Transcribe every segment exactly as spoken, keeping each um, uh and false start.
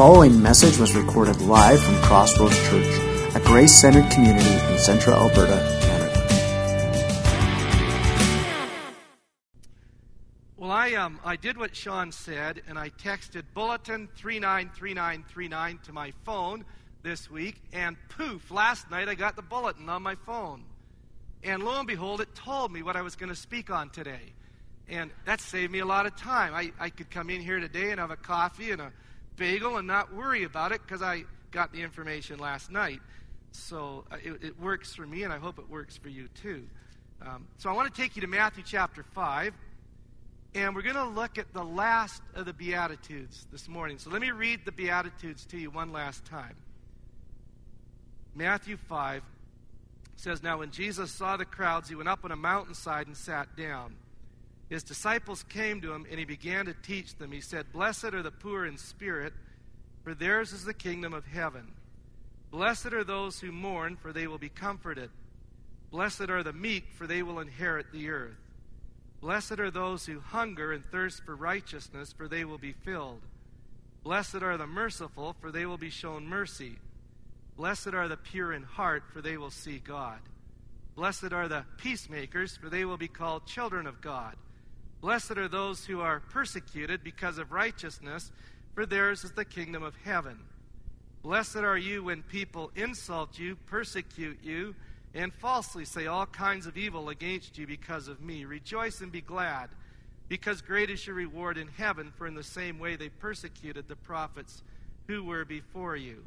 following message was recorded live from Crossroads Church, a grace-centered community in central Alberta, Canada. Well, I um I did what Sean said, and I texted Bulletin three nine three nine three nine to my phone this week, and poof, last night I got the bulletin on my phone. And lo and behold, it told me what I was going to speak on today. And that saved me a lot of time. I, I could come in here today and have a coffee and a bagel and not worry about it because I got the information last night. So uh, it, it works for me, and I hope it works for you too. Um, so I want to take you to Matthew chapter five, and we're going to look at the last of the Beatitudes this morning. So let me read the Beatitudes to you one last time. Matthew five says, "Now when Jesus saw the crowds, he went up on a mountainside and sat down. His disciples came to him, and he began to teach them. He said, 'Blessed are the poor in spirit, for theirs is the kingdom of heaven. Blessed are those who mourn, for they will be comforted. Blessed are the meek, for they will inherit the earth. Blessed are those who hunger and thirst for righteousness, for they will be filled. Blessed are the merciful, for they will be shown mercy. Blessed are the pure in heart, for they will see God. Blessed are the peacemakers, for they will be called children of God. Blessed are those who are persecuted because of righteousness, for theirs is the kingdom of heaven. Blessed are you when people insult you, persecute you, and falsely say all kinds of evil against you because of me. Rejoice and be glad, because great is your reward in heaven, for in the same way they persecuted the prophets who were before you.'"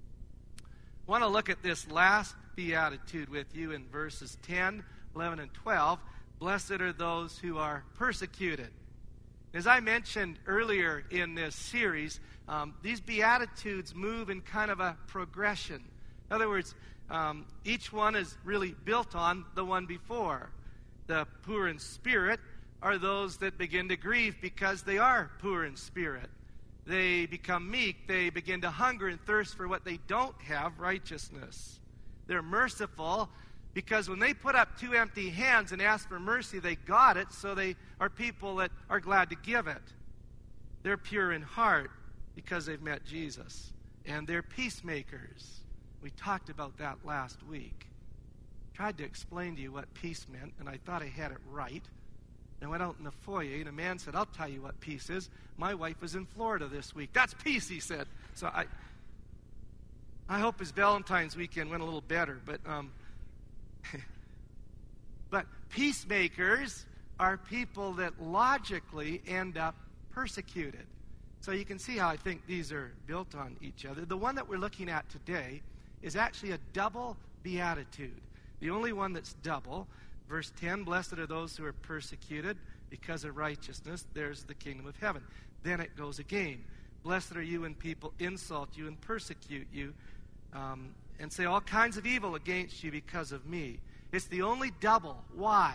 I want to look at this last beatitude with you in verses ten, eleven, and twelve. Blessed are those who are persecuted. As I mentioned earlier in this series, um, these Beatitudes move in kind of a progression. In other words, um, each one is really built on the one before. The poor in spirit are those that begin to grieve because they are poor in spirit. They become meek. They begin to hunger and thirst for what they don't have, righteousness. They're merciful because when they put up two empty hands and ask for mercy, they got it, so they are people that are glad to give it. They're pure in heart because they've met Jesus. And they're peacemakers. We talked about that last week. Tried to explain to you what peace meant, and I thought I had it right. I went out in the foyer, and a man said, "I'll tell you what peace is. My wife was in Florida this week." "That's peace," he said. So I I hope his Valentine's weekend went a little better. But um, but peacemakers are people that logically end up persecuted. So you can see how I think these are built on each other. The one that we're looking at today is actually a double beatitude. The only one that's double. Verse ten, "Blessed are those who are persecuted because of righteousness. There's the kingdom of heaven." Then it goes again. "Blessed are you when people insult you and persecute you um, and say all kinds of evil against you because of me." It's the only double. Why?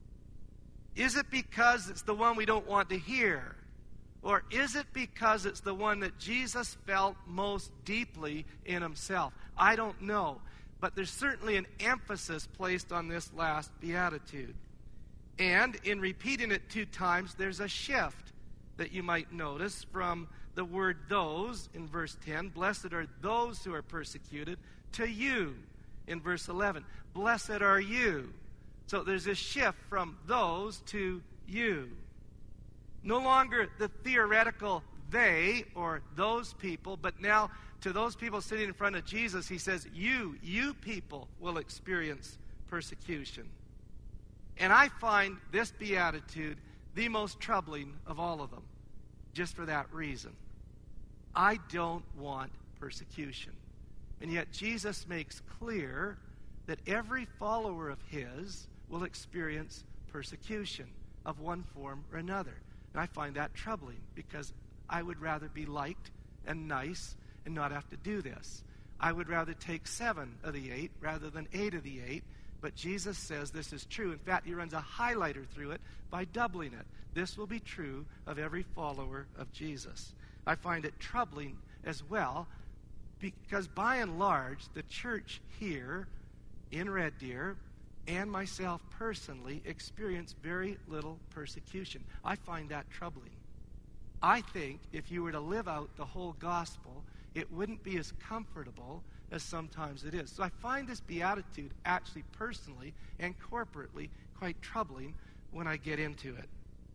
Is it because it's the one we don't want to hear? Or is it because it's the one that Jesus felt most deeply in himself? I don't know. But there's certainly an emphasis placed on this last beatitude. And in repeating it two times, there's a shift that you might notice from the word "those" in verse ten. "Blessed are those who are persecuted," to "you" in verse eleven. "Blessed are you." So there's a shift from "those" to "you." No longer the theoretical "they" or "those people," but now to those people sitting in front of Jesus, he says, you, you people will experience persecution. And I find this beatitude the most troubling of all of them, just for that reason. I don't want persecution. And yet Jesus makes clear that every follower of his will experience persecution of one form or another. And I find that troubling because I would rather be liked and nice and not have to do this. I would rather take seven of the eight rather than eight of the eight. But Jesus says this is true. In fact, he runs a highlighter through it by doubling it. This will be true of every follower of Jesus. I find it troubling as well because by and large, the church here in Red Deer and myself personally experience very little persecution. I find that troubling. I think if you were to live out the whole gospel, it wouldn't be as comfortable as sometimes it is. So I find this beatitude actually personally and corporately quite troubling when I get into it.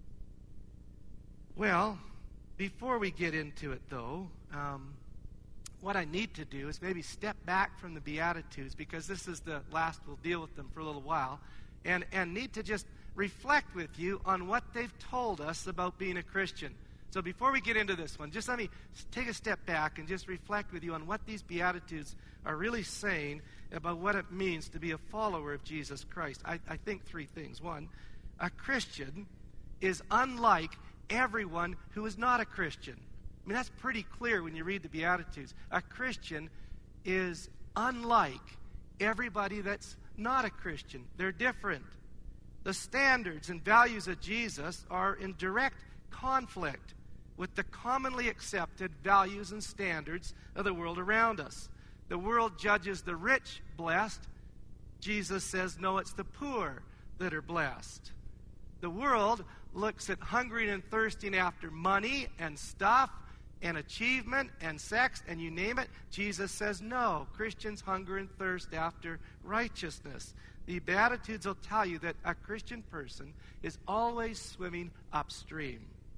Well, before we get into it, though, um, what I need to do is maybe step back from the Beatitudes, because this is the last we'll deal with them for a little while, and, and need to just reflect with you on what they've told us about being a Christian. So before we get into this one, just let me take a step back and just reflect with you on what these Beatitudes are really saying about what it means to be a follower of Jesus Christ. I, I think three things. One, a Christian is unlike everyone who is not a Christian. I mean, that's pretty clear when you read the Beatitudes. A Christian is unlike everybody that's not a Christian. They're different. The standards and values of Jesus are in direct conflict with the commonly accepted values and standards of the world around us. The world judges the rich blessed. Jesus says, no, it's the poor that are blessed. The world looks at hungering and thirsting after money and stuff and achievement and sex and you name it. Jesus says, no, Christians hunger and thirst after righteousness. The Beatitudes will tell you that a Christian person is always swimming upstream.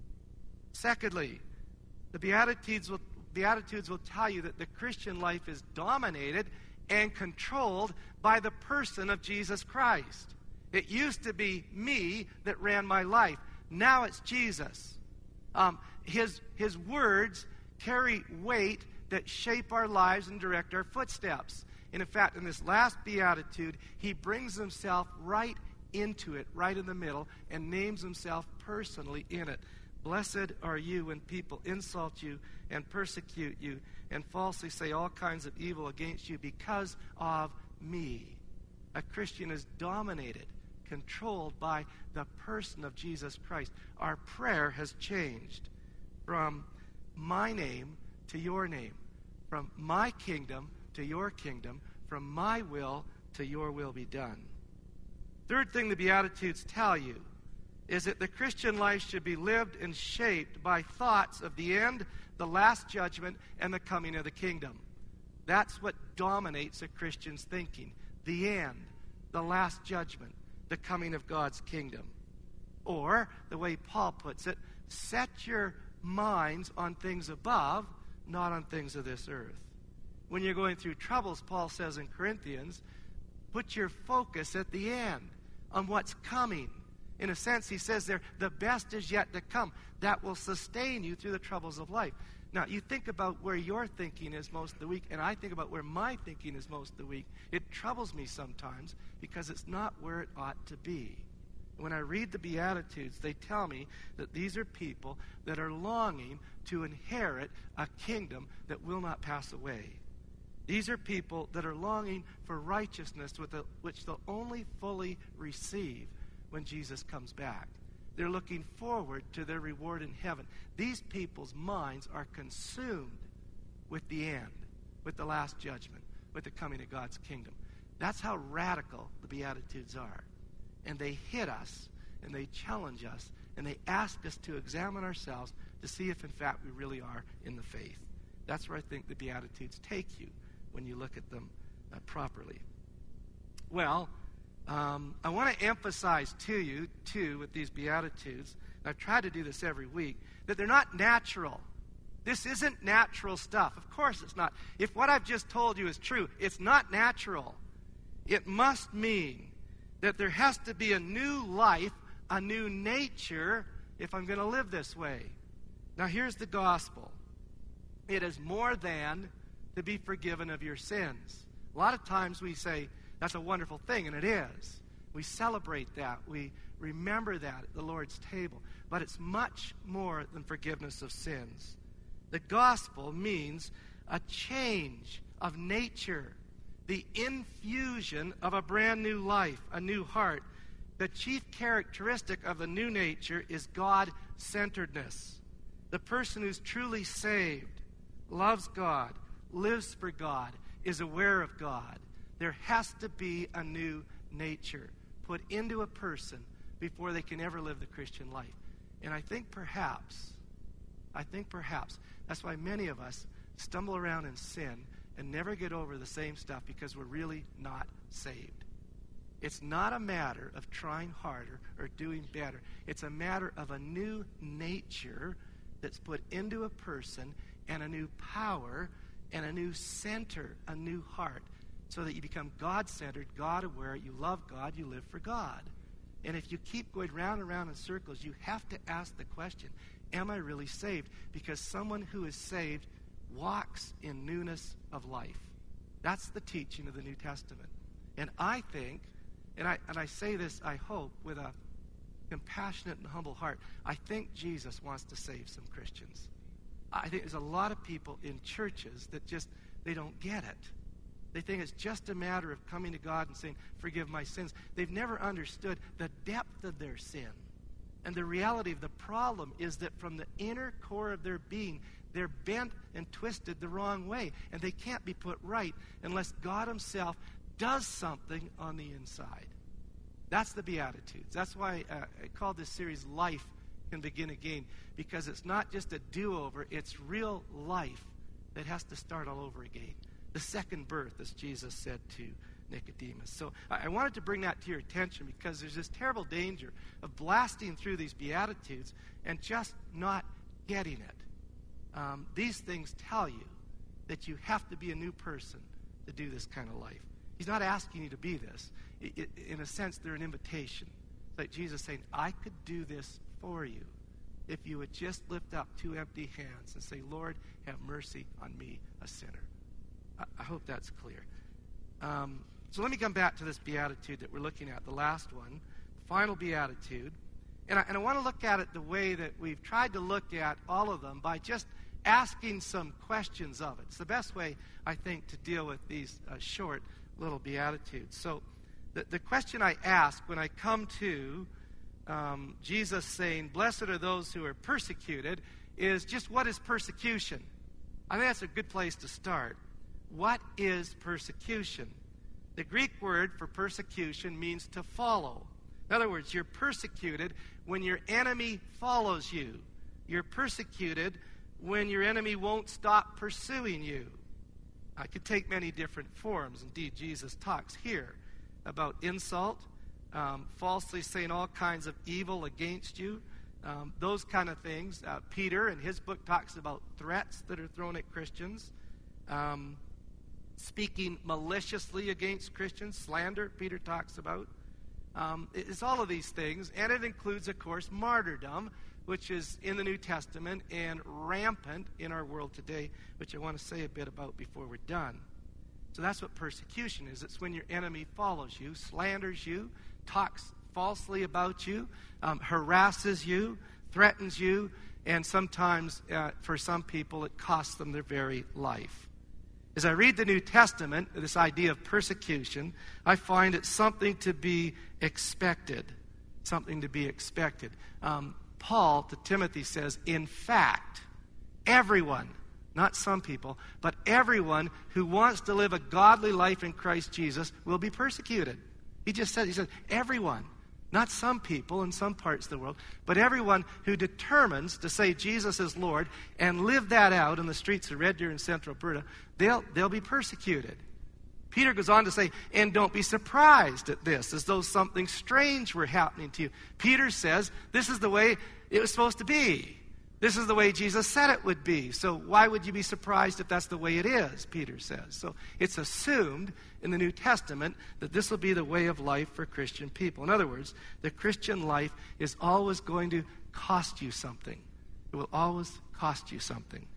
Secondly, the Beatitudes will, Beatitudes will tell you that the Christian life is dominated and controlled by the person of Jesus Christ. It used to be me that ran my life. Now it's Jesus. Um, his, his words carry weight that shape our lives and direct our footsteps. And in fact, in this last beatitude, he brings himself right into it, right in the middle, and names himself personally in it. Blessed are you when people insult you and persecute you and falsely say all kinds of evil against you because of me. A Christian is dominated, controlled by the person of Jesus Christ. Our prayer has changed from my name to your name, from my kingdom to your kingdom, from my will to your will be done. Third thing the Beatitudes tell you is that the Christian life should be lived and shaped by thoughts of the end, the last judgment, and the coming of the kingdom. That's what dominates a Christian's thinking. The end, the last judgment, the coming of God's kingdom. Or, the way Paul puts it, set your minds on things above, not on things of this earth. When you're going through troubles, Paul says in Corinthians, put your focus at the end, on what's coming. In a sense, he says there, the best is yet to come. That will sustain you through the troubles of life. Now, you think about where your thinking is most of the week, and I think about where my thinking is most of the week. It troubles me sometimes because it's not where it ought to be. When I read the Beatitudes, they tell me that these are people that are longing to inherit a kingdom that will not pass away. These are people that are longing for righteousness with the, which they'll only fully receive when Jesus comes back. They're looking forward to their reward in heaven. These people's minds are consumed with the end, with the last judgment, with the coming of God's kingdom. That's how radical the Beatitudes are. And they hit us, and they challenge us, and they ask us to examine ourselves to see if, in fact, we really are in the faith. That's where I think the Beatitudes take you when you look at them uh, properly. Well, Um, I want to emphasize to you, too, with these Beatitudes, and I've tried to do this every week, that they're not natural. This isn't natural stuff. Of course it's not. If what I've just told you is true, it's not natural. It must mean that there has to be a new life, a new nature, if I'm going to live this way. Now, here's the gospel. It is more than to be forgiven of your sins. A lot of times we say, that's a wonderful thing, and it is. We celebrate that. We remember that at the Lord's table. But it's much more than forgiveness of sins. The gospel means a change of nature, the infusion of a brand new life, a new heart. The chief characteristic of the new nature is God-centeredness. The person who's truly saved, loves God, lives for God, is aware of God. There has to be a new nature put into a person before they can ever live the Christian life. And I think perhaps I think perhaps that's why many of us stumble around in sin and never get over the same stuff, because we're really not saved. It's not a matter of trying harder or doing better. It's a matter of a new nature that's put into a person, and a new power and a new center, a new heart, so that you become God-centered, God-aware, you love God, you live for God. And if you keep going round and round in circles, you have to ask the question, am I really saved? Because someone who is saved walks in newness of life. That's the teaching of the New Testament. And I think, and I and I say this, I hope, with a compassionate and humble heart, I think Jesus wants to save some Christians. I think there's a lot of people in churches that just, they don't get it. They think it's just a matter of coming to God and saying, forgive my sins. They've never understood the depth of their sin. And the reality of the problem is that from the inner core of their being, they're bent and twisted the wrong way. And they can't be put right unless God himself does something on the inside. That's the Beatitudes. That's why uh, I called this series Life Can Begin Again, because it's not just a do-over, it's real life that has to start all over again. The second birth, as Jesus said to Nicodemus. So I wanted to bring that to your attention, because there's this terrible danger of blasting through these Beatitudes and just not getting it. Um, these things tell you that you have to be a new person to do this kind of life. He's not asking you to be this. It, it, in a sense, they're an invitation. It's like Jesus saying, I could do this for you if you would just lift up two empty hands and say, Lord, have mercy on me, a sinner. I, I hope that's clear. Um, so let me come back to this beatitude that we're looking at, the last one, the final beatitude. And I, and I want to look at it the way that we've tried to look at all of them, by just asking some questions of it. It's the best way, I think, to deal with these uh, short little beatitudes. So the, the question I ask when I come to um, Jesus saying, blessed are those who are persecuted, is just, what is persecution? I think that's a good place to start. What is persecution? The Greek word for persecution means to follow. In other words, you're persecuted when your enemy follows you. You're persecuted when your enemy won't stop pursuing you. I could take many different forms. Indeed, Jesus talks here about insult, um, falsely saying all kinds of evil against you, um, those kind of things. Uh, Peter, in his book, talks about threats that are thrown at Christians, um, speaking maliciously against Christians, slander, Peter talks about. Um, it's all of these things, and it includes, of course, martyrdom, which is in the New Testament and rampant in our world today, which I want to say a bit about before we're done. So that's what persecution is. It's when your enemy follows you, slanders you, talks falsely about you, um, harasses you, threatens you, and sometimes, uh, for some people, it costs them their very life. As I read the New Testament, this idea of persecution, I find it something to be expected. Something to be expected. Um, Paul to Timothy says, in fact, everyone, not some people, but everyone who wants to live a godly life in Christ Jesus will be persecuted. He just said, he said, everyone, not some people in some parts of the world, but everyone who determines to say Jesus is Lord and live that out in the streets of Red Deer and Central Alberta, they'll, they'll be persecuted. Peter goes on to say, and don't be surprised at this, as though something strange were happening to you. Peter says, this is the way it was supposed to be. This is the way Jesus said it would be. So why would you be surprised if that's the way it is, Peter says. So it's assumed in the New Testament that this will be the way of life for Christian people. In other words, the Christian life is always going to cost you something. It will always cost you something.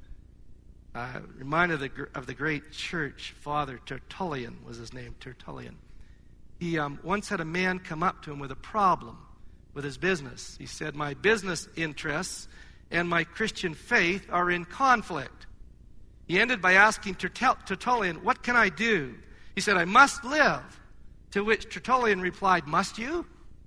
Uh, reminded of the, of the great church father, Tertullian was his name, Tertullian. He um, once had a man come up to him with a problem with his business. He said, my business interests and my Christian faith are in conflict. He ended by asking Tertullian, what can I do? He said, I must live. To which Tertullian replied, must you?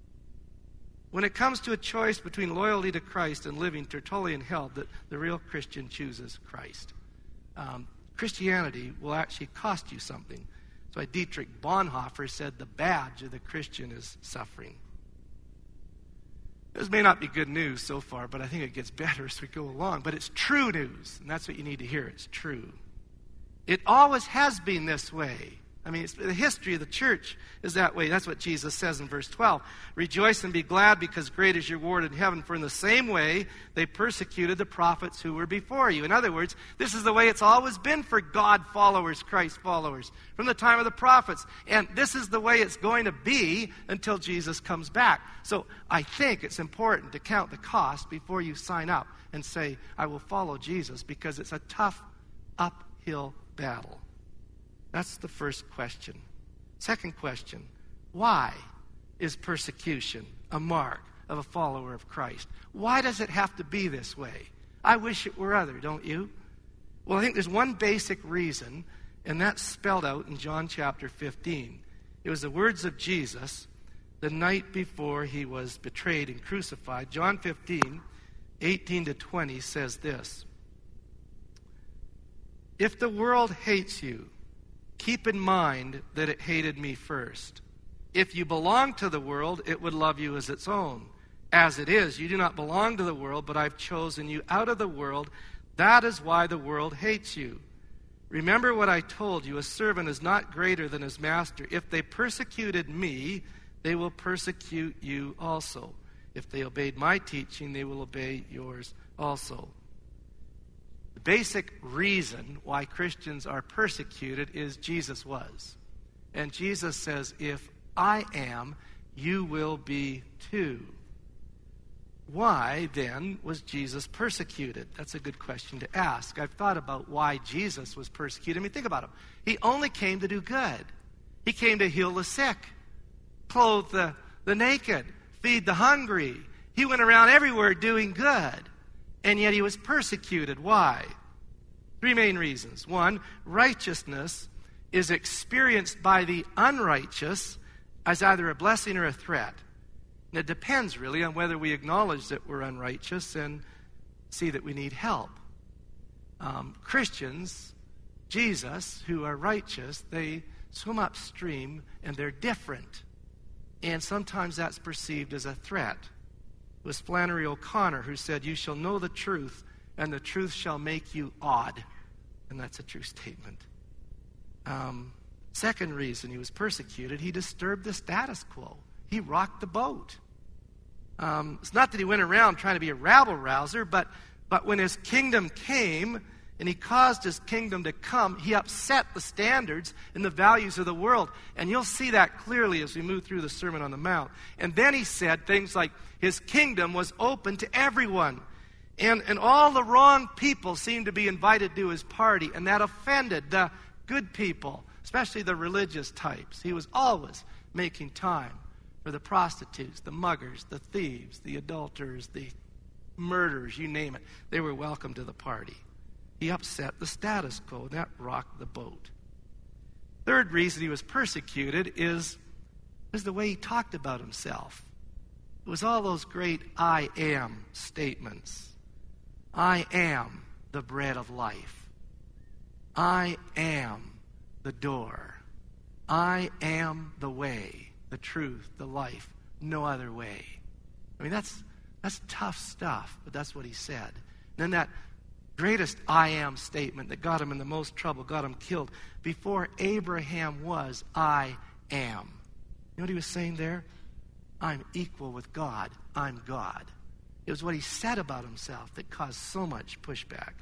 When it comes to a choice between loyalty to Christ and living, Tertullian held that the real Christian chooses Christ. Um, Christianity will actually cost you something. That's why Dietrich Bonhoeffer said the badge of the Christian is suffering. This may not be good news so far, but I think it gets better as we go along. But it's true news, and that's what you need to hear. It's true. It always has been this way. I mean, it's, the history of the church is that way. That's what Jesus says in verse twelve. Rejoice and be glad, because great is your reward in heaven. For in the same way they persecuted the prophets who were before you. In other words, this is the way it's always been for God followers, Christ followers, from the time of the prophets. And this is the way it's going to be until Jesus comes back. So I think it's important to count the cost before you sign up and say, I will follow Jesus, because it's a tough uphill battle. That's the first question. Second question, why is persecution a mark of a follower of Christ? Why does it have to be this way? I wish it were other, don't you? Well, I think there's one basic reason, and that's spelled out in John chapter fifteen. It was the words of Jesus the night before he was betrayed and crucified. John fifteen, eighteen to twenty says this. If the world hates you, keep in mind that it hated me first. If you belong to the world, it would love you as its own. As it is, you do not belong to the world, but I've chosen you out of the world. That is why the world hates you. Remember what I told you, a servant is not greater than his master. If they persecuted me, they will persecute you also. If they obeyed my teaching, they will obey yours also. The basic reason why Christians are persecuted is Jesus was. And Jesus says, if I am, you will be too. Why, then, was Jesus persecuted? That's a good question to ask. I've thought about why Jesus was persecuted. I mean, think about him. He only came to do good. He came to heal the sick, clothe the, the naked, feed the hungry. He went around everywhere doing good. And yet he was persecuted. Why? Three main reasons. One, righteousness is experienced by the unrighteous as either a blessing or a threat. And it depends really on whether we acknowledge that we're unrighteous and see that we need help. Um, Christians, Jesus, who are righteous, they swim upstream and they're different. And sometimes that's perceived as a threat. It was Flannery O'Connor who said, you shall know the truth, and the truth shall make you odd. And that's a true statement. Um, second reason he was persecuted, he disturbed the status quo. He rocked the boat. Um, it's not that he went around trying to be a rabble-rouser, but, but when his kingdom came, and he caused his kingdom to come, he upset the standards and the values of the world. And you'll see that clearly as we move through the Sermon on the Mount. And then he said things like, his kingdom was open to everyone. And, and all the wrong people seemed to be invited to his party, and that offended the good people, especially the religious types. He was always making time for the prostitutes, the muggers, the thieves, the adulterers, the murderers, you name it. They were welcome to the party. He upset the status quo, and that rocked the boat. Third reason he was persecuted is, is the way he talked about himself. It was all those great I am statements. I am the bread of life. I am the door. I am the way, the truth, the life, no other way. I mean, that's that's tough stuff, but that's what he said. And then that greatest I am statement that got him in the most trouble, got him killed. Before Abraham was, I am. You know what he was saying there? I'm equal with God. I'm God. It was what he said about himself that caused so much pushback.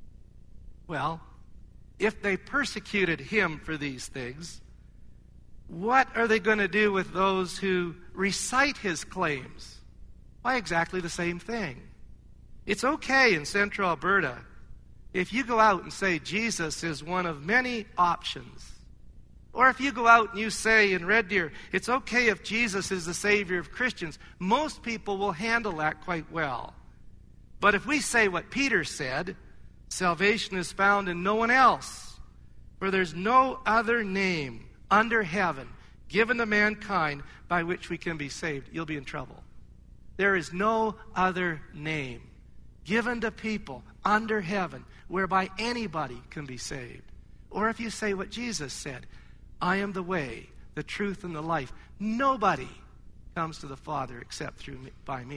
Well, if they persecuted him for these things, what are they going to do with those who recite his claims? Why, exactly the same thing. It's okay in Central Alberta if you go out and say Jesus is one of many options. Or if you go out and you say in Red Deer, it's okay if Jesus is the Savior of Christians. Most people will handle that quite well. But if we say what Peter said, salvation is found in no one else, for there's no other name under heaven given to mankind by which we can be saved, you'll be in trouble. There is no other name given to people under heaven whereby anybody can be saved. Or if you say what Jesus said, I am the way, the truth, and the life. Nobody comes to the Father except through me, by me.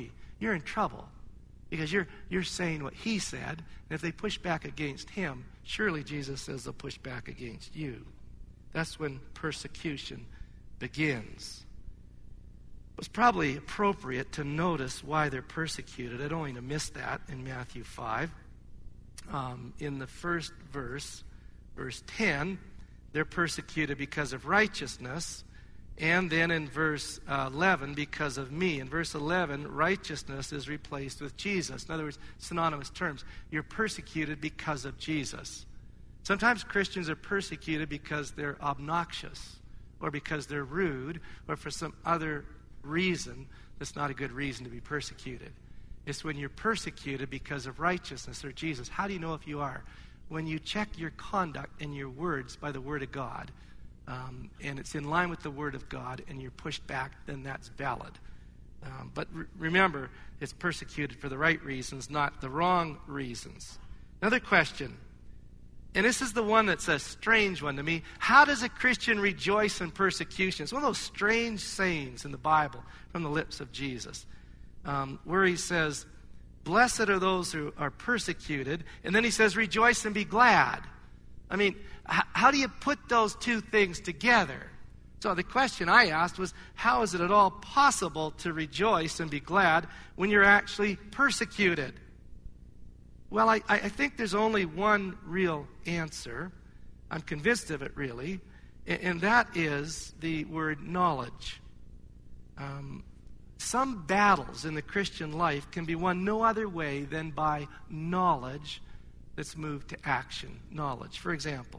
you're in trouble. Because you're you're saying what he said, and if they push back against him, surely Jesus says they'll push back against you. That's when persecution begins. It's probably appropriate to notice why they're persecuted. I don't want you to miss that in Matthew five. Um, in the first verse, verse ten, they're persecuted because of righteousness. And then in verse uh, eleven, because of me. In verse eleven, righteousness is replaced with Jesus. In other words, synonymous terms. You're persecuted because of Jesus. Sometimes Christians are persecuted because they're obnoxious, or because they're rude, or for some other reason that's not a good reason to be persecuted. It's when you're persecuted because of righteousness or Jesus. How do you know if you are? When you check your conduct and your words by the Word of God, Um, and it's in line with the Word of God, and you're pushed back, then that's valid. Um, but re- remember, it's persecuted for the right reasons, not the wrong reasons. Another question, and this is the one that's a strange one to me. How does a Christian rejoice in persecution? It's one of those strange sayings in the Bible from the lips of Jesus, um, where he says, blessed are those who are persecuted, and then he says, rejoice and be glad. I mean, h- how do you put those two things together? So the question I asked was, how is it at all possible to rejoice and be glad when you're actually persecuted? Well, I, I think there's only one real answer. I'm convinced of it, really, and, and that is the word knowledge. Um, some battles in the Christian life can be won no other way than by knowledge that's moved to action. Knowledge. For example,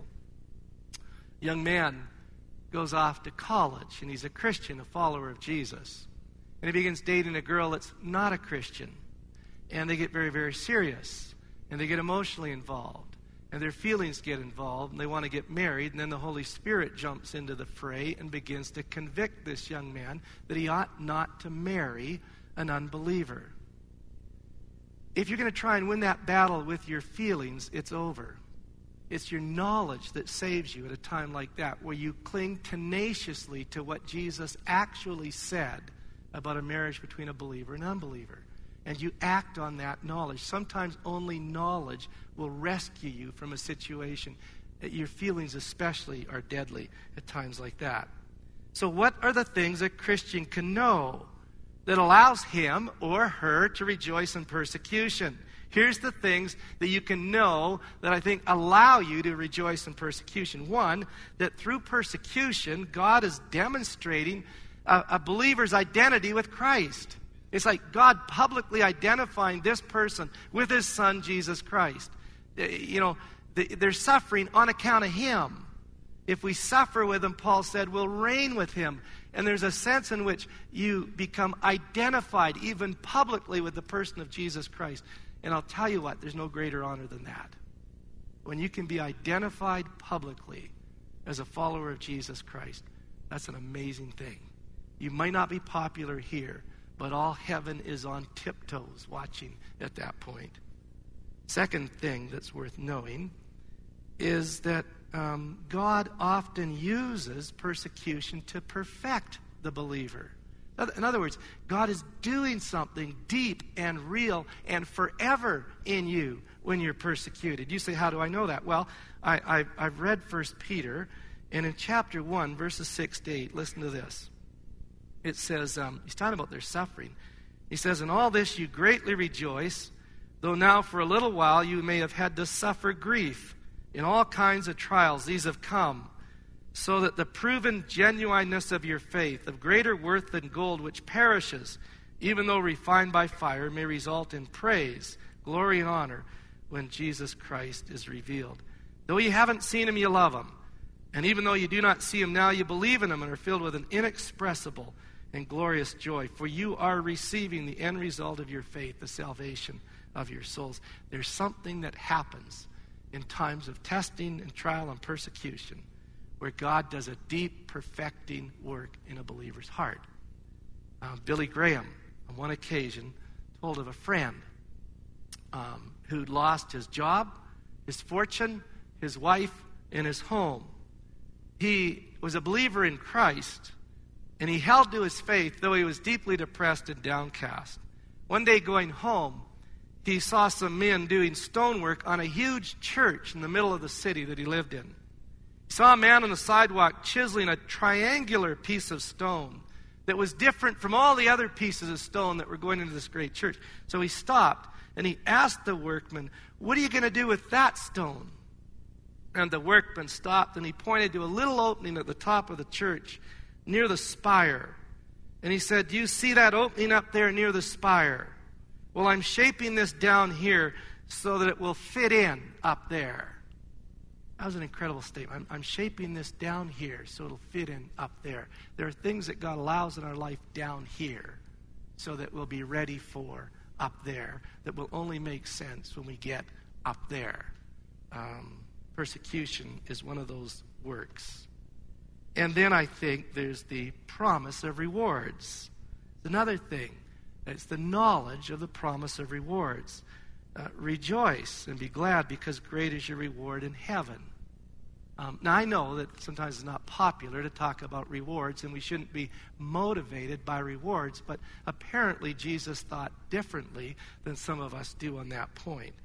a young man goes off to college, and he's a Christian, a follower of Jesus. And he begins dating a girl that's not a Christian. And they get very, very serious. And they get emotionally involved. And their feelings get involved, and they want to get married. And then the Holy Spirit jumps into the fray and begins to convict this young man that he ought not to marry an unbeliever. If you're going to try and win that battle with your feelings, it's over. It's your knowledge that saves you at a time like that, where you cling tenaciously to what Jesus actually said about a marriage between a believer and unbeliever. And you act on that knowledge. Sometimes only knowledge will rescue you from a situation. Your feelings especially are deadly at times like that. So what are the things a Christian can know that allows him or her to rejoice in persecution? Here's the things that you can know that I think allow you to rejoice in persecution. One, that through persecution, God is demonstrating a, a believer's identity with Christ. It's like God publicly identifying this person with his son, Jesus Christ. You know, they're suffering on account of him. If we suffer with him, Paul said, we'll reign with him. And there's a sense in which you become identified, even publicly, with the person of Jesus Christ. And I'll tell you what, there's no greater honor than that. When you can be identified publicly as a follower of Jesus Christ, that's an amazing thing. You might not be popular here, but all heaven is on tiptoes watching at that point. Second thing that's worth knowing is that um, God often uses persecution to perfect the believer. In other words, God is doing something deep and real and forever in you when you're persecuted. You say, how do I know that? Well, I, I, I've read First Peter, and in chapter one, verses six to eight, listen to this. It says, um, he's talking about their suffering. He says, in all this you greatly rejoice, though now for a little while you may have had to suffer grief in all kinds of trials. These have come, so that the proven genuineness of your faith, of greater worth than gold which perishes, even though refined by fire, may result in praise, glory, and honor when Jesus Christ is revealed. Though you haven't seen him, you love him. And even though you do not see him now, you believe in him and are filled with an inexpressible and glorious joy, for you are receiving the end result of your faith, the salvation of your souls. There's something that happens in times of testing and trial and persecution where God does a deep perfecting work in a believer's heart. Um, Billy Graham, on one occasion, told of a friend um, who'd lost his job, his fortune, his wife, and his home. He was a believer in Christ, and he held to his faith, though he was deeply depressed and downcast. One day going home, he saw some men doing stonework on a huge church in the middle of the city that he lived in. He saw a man on the sidewalk chiseling a triangular piece of stone that was different from all the other pieces of stone that were going into this great church. So he stopped and he asked the workman, "What are you going to do with that stone?" And the workman stopped and he pointed to a little opening at the top of the church near the spire. And he said, "Do you see that opening up there near the spire? Well, I'm shaping this down here so that it will fit in up there." That was an incredible statement. I'm, I'm shaping this down here so it'll fit in up there. There are things that God allows in our life down here so that we'll be ready for up there, that will only make sense when we get up there. Um, persecution is one of those works. And then I think there's the promise of rewards. Another thing, it's the knowledge of the promise of rewards. Uh, rejoice and be glad because great is your reward in heaven. Um, now, I know that sometimes it's not popular to talk about rewards, and we shouldn't be motivated by rewards, but apparently Jesus thought differently than some of us do on that point.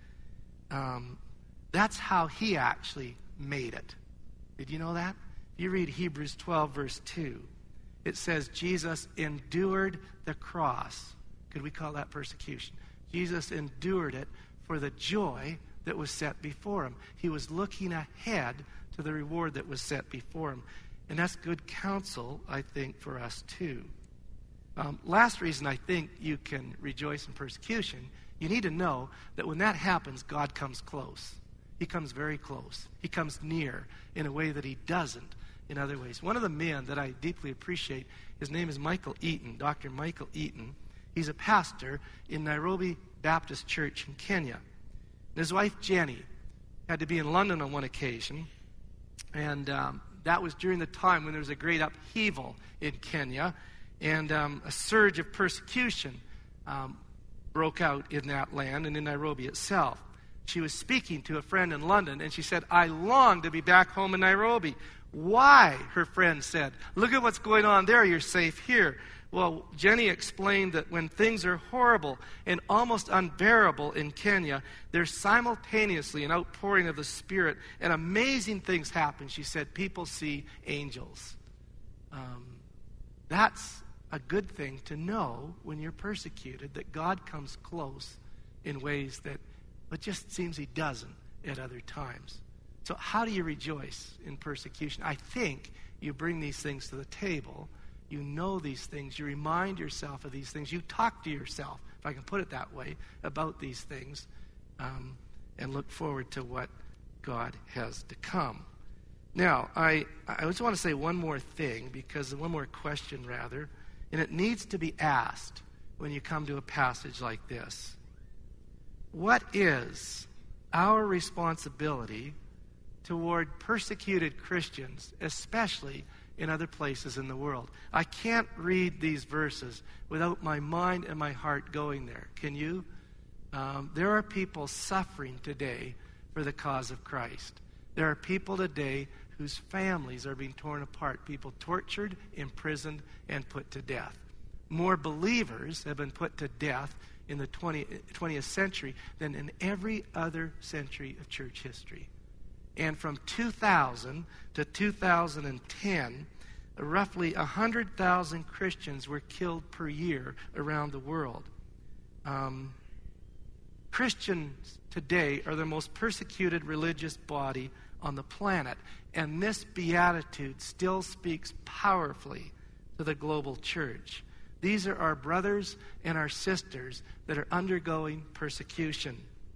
Um, that's how he actually made it. Did you know that? If you read Hebrews twelve, verse two, it says Jesus endured the cross. Could we call that persecution? Jesus endured it for the joy that was set before him. He was looking ahead to the reward that was set before him. And that's good counsel, I think, for us too. Um, last reason I think you can rejoice in persecution, you need to know that when that happens, God comes close. He comes very close. He comes near in a way that he doesn't in other ways. One of the men that I deeply appreciate, his name is Michael Eaton, Doctor Michael Eaton. He's a pastor in Nairobi Baptist Church in Kenya. And his wife, Jenny, had to be in London on one occasion. And um, that was during the time when there was a great upheaval in Kenya. And um, a surge of persecution um, broke out in that land and in Nairobi itself. She was speaking to a friend in London, and she said, "I long to be back home in Nairobi." "Why?" her friend said. "Look at what's going on there. You're safe here." Well, Jenny explained that when things are horrible and almost unbearable in Kenya, there's simultaneously an outpouring of the Spirit, and amazing things happen. She said, people see angels. Um, that's a good thing to know when you're persecuted, that God comes close in ways that it just seems he doesn't at other times. So how do you rejoice in persecution? I think you bring these things to the table. You know these things. You remind yourself of these things. You talk to yourself, if I can put it that way, about these things, um, and look forward to what God has to come. Now, I, I just want to say one more thing, because one more question, rather, and it needs to be asked when you come to a passage like this. What is our responsibility toward persecuted Christians, especially in other places in the world? I can't read these verses without my mind and my heart going there. Can you? Um, there are people suffering today for the cause of Christ. There are people today whose families are being torn apart, people tortured, imprisoned, and put to death. More believers have been put to death in the twentieth century than in every other century of church history. And from two thousand to two thousand ten, roughly one hundred thousand Christians were killed per year around the world. Um, Christians today are the most persecuted religious body on the planet. And this beatitude still speaks powerfully to the global church. These are our brothers and our sisters that are undergoing persecution.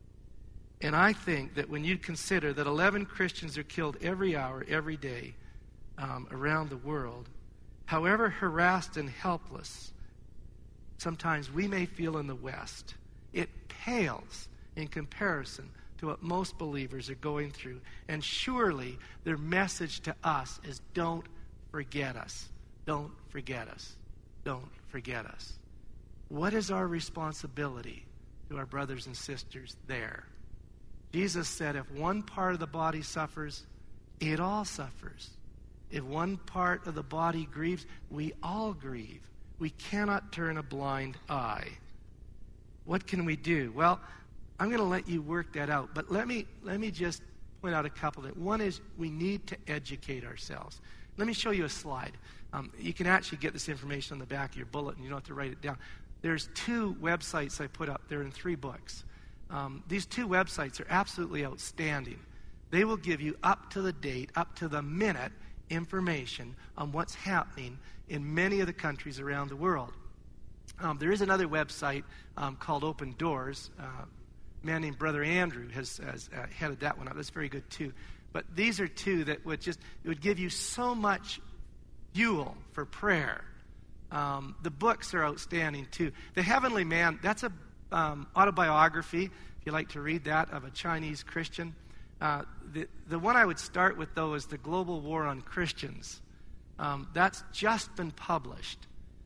And I think that when you consider that eleven Christians are killed every hour, every day, um, around the world, however harassed and helpless sometimes we may feel in the West, it pales in comparison to what most believers are going through. And surely their message to us is, don't forget us. Don't forget us. Don't forget us. What is our responsibility to our brothers and sisters there? Jesus said, if one part of the body suffers, it all suffers. If one part of the body grieves, we all grieve. We cannot turn a blind eye. What can we do? Well, I'm going to let you work that out. But let me let me just point out a couple of things. One is we need to educate ourselves. Let me show you a slide. Um, you can actually get this information on the back of your bulletin. You don't have to write it down. There's two websites I put up there in three books. Um, these two websites are absolutely outstanding. They will give you up to the date, up to the minute information on what's happening in many of the countries around the world. Um, there is another website um, called Open Doors. Uh, a man named Brother Andrew has, has uh, headed that one up. That's very good too. But these are two that would just, it would give you so much fuel for prayer. Um, the books are outstanding too. The Heavenly Man, that's a um, autobiography, if you like to read that, of a Chinese Christian. Uh, the, the one I would start with, though, is The Global War on Christians. Um, that's just been published.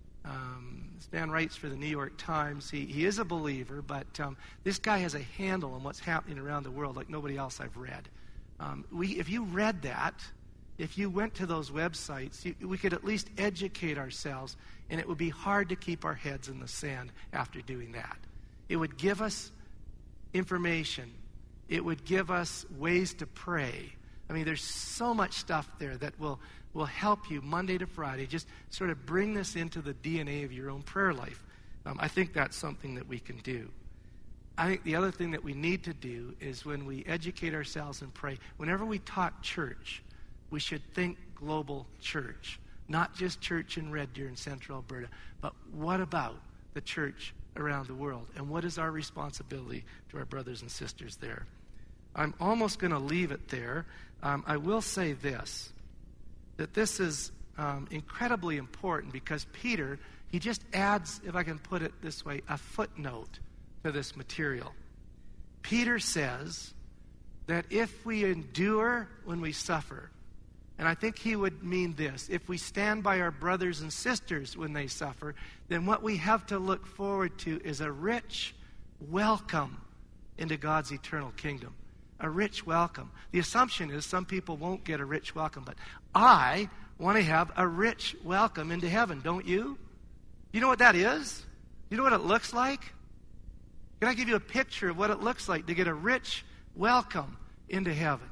Um, this man writes for the New York Times. He, he is a believer, but um, this guy has a handle on what's happening around the world like nobody else I've read. Um, we, if you read that, if you went to those websites, you, we could at least educate ourselves, and it would be hard to keep our heads in the sand after doing that. It would give us information. It would give us ways to pray. I mean, there's so much stuff there that will, will help you Monday to Friday. Just sort of bring this into the D N A of your own prayer life. Um, I think that's something that we can do. I think the other thing that we need to do is when we educate ourselves and pray, whenever we talk church, we should think global church. Not just church in Red Deer in Central Alberta, but what about the church around the world? And what is our responsibility to our brothers and sisters there? I'm almost going to leave it there. Um, I will say this, that this is um, incredibly important because Peter, he just adds, if I can put it this way, a footnote to this material. Peter says that if we endure when we suffer, and I think he would mean this, if we stand by our brothers and sisters when they suffer, then what we have to look forward to is a rich welcome into God's eternal kingdom. A rich welcome. The assumption is some people won't get a rich welcome, but I want to have a rich welcome into heaven, don't you? You know what that is? You know what it looks like? Can I give you a picture of what it looks like to get a rich welcome into heaven?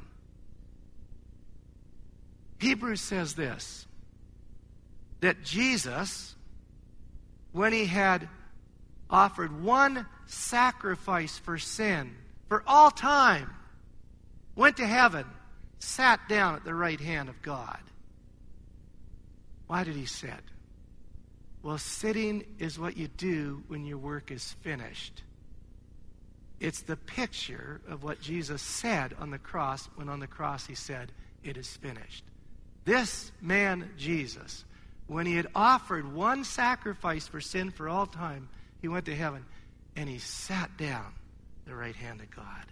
Hebrews says this, that Jesus, when he had offered one sacrifice for sin for all time, went to heaven, sat down at the right hand of God. Why did he sit? Well, sitting is what you do when your work is finished. It's the picture of what Jesus said on the cross, when on the cross he said, "It is finished." This man, Jesus, when he had offered one sacrifice for sin for all time, he went to heaven and he sat down at the right hand of God.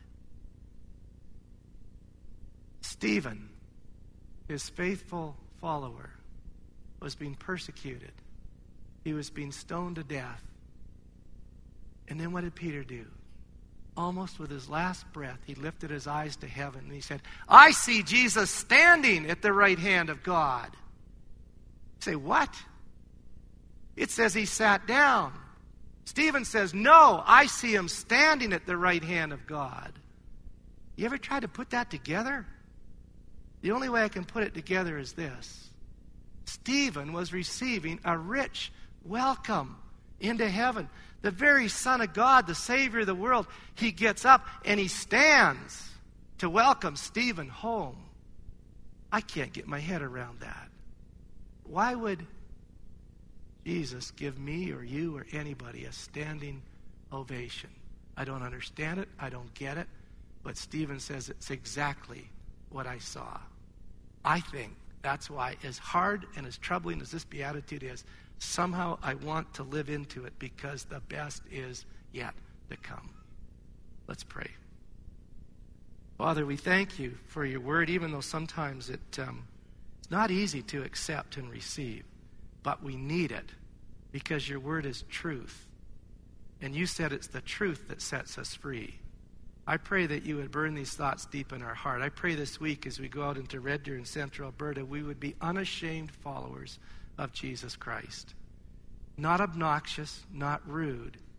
Stephen, his faithful follower, was being persecuted. He was being stoned to death. And then what did Peter do? Almost with his last breath, he lifted his eyes to heaven and he said, "I see Jesus standing at the right hand of God." You say, what? It says he sat down. Stephen says, no, I see him standing at the right hand of God. You ever tried to put that together? The only way I can put it together is this. Stephen was receiving a rich welcome into heaven. The very Son of God, the Savior of the world, he gets up and he stands to welcome Stephen home. I can't get my head around that. Why would Jesus give me or you or anybody a standing ovation? I don't understand it. I don't get it. But Stephen says it's exactly what I saw. I think that's why, as hard and as troubling as this beatitude is, somehow I want to live into it because the best is yet to come. Let's pray. Father, we thank you for your word, even though sometimes it, um, it's not easy to accept and receive, but we need it because your word is truth. And you said it's the truth that sets us free. I pray that you would burn these thoughts deep in our heart. I pray this week as we go out into Red Deer in Central Alberta, we would be unashamed followers of Jesus Christ. Not obnoxious, not rude,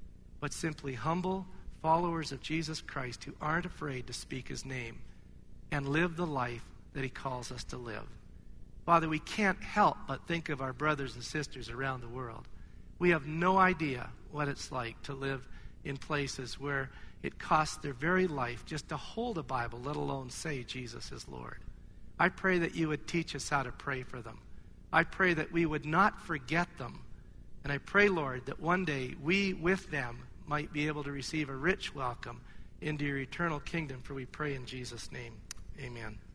but simply humble followers of Jesus Christ who aren't afraid to speak his name and live the life that he calls us to live. Father, we can't help but think of our brothers and sisters around the world. We have no idea what it's like to live in places where it costs their very life just to hold a Bible, let alone say Jesus is Lord. I pray that you would teach us how to pray for them. I pray that we would not forget them. And I pray, Lord, that one day we with them might be able to receive a rich welcome into your eternal kingdom, for we pray in Jesus' name. Amen.